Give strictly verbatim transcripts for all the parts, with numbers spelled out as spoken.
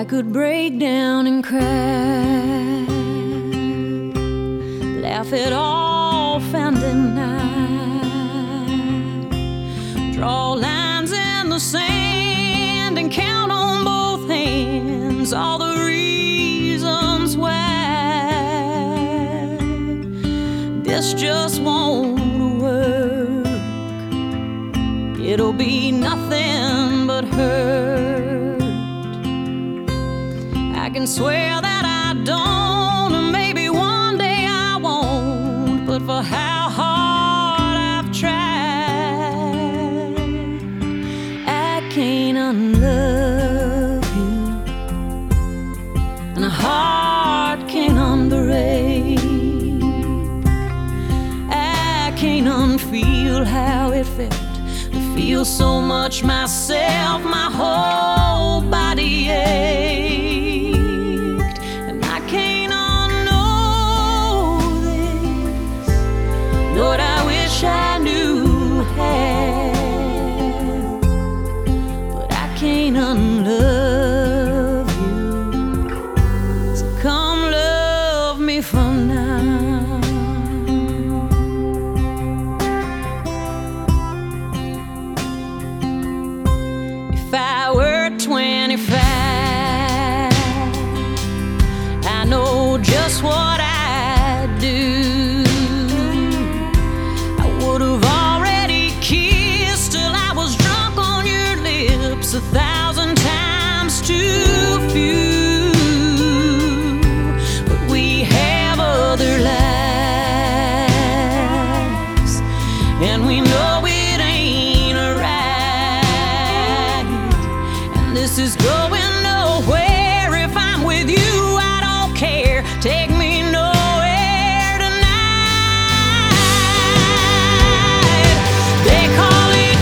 I could break down and cry, laugh it off and deny, draw lines in the sand and count on both hands all the reasons why this just won't work. It'll be nothing but hurt. I can swear that I don't, and maybe one day I won't, but for how hard I've tried, I can't unlove you, and a heart can't unbreak. I can't unfeel how it felt to feel so much myself, my whole body ached, and I can't unknow this. Lord, I wish I knew how, but I can't unlove you, so come love me for now. If I were twenty-five, I know just what I'd do. I would have already kissed till I was drunk on your lips, a thousand times too few. But we have other lives, and we know it ain't right. This is going nowhere. If I'm with you, I don't care. Take me nowhere tonight. They call it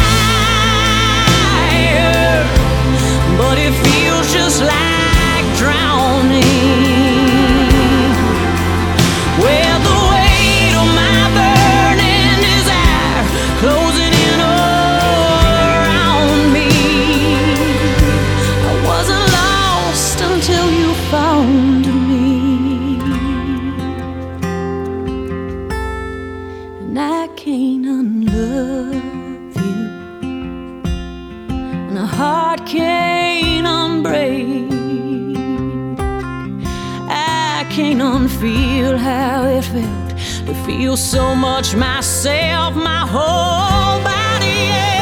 fire, but it feels just like drowning. Well, the weight of my burning desire closing in around me. Until you found me, and I can't unlove you, and a heart can't unbreak. I can't unfeel how it felt to feel so much myself, my whole body.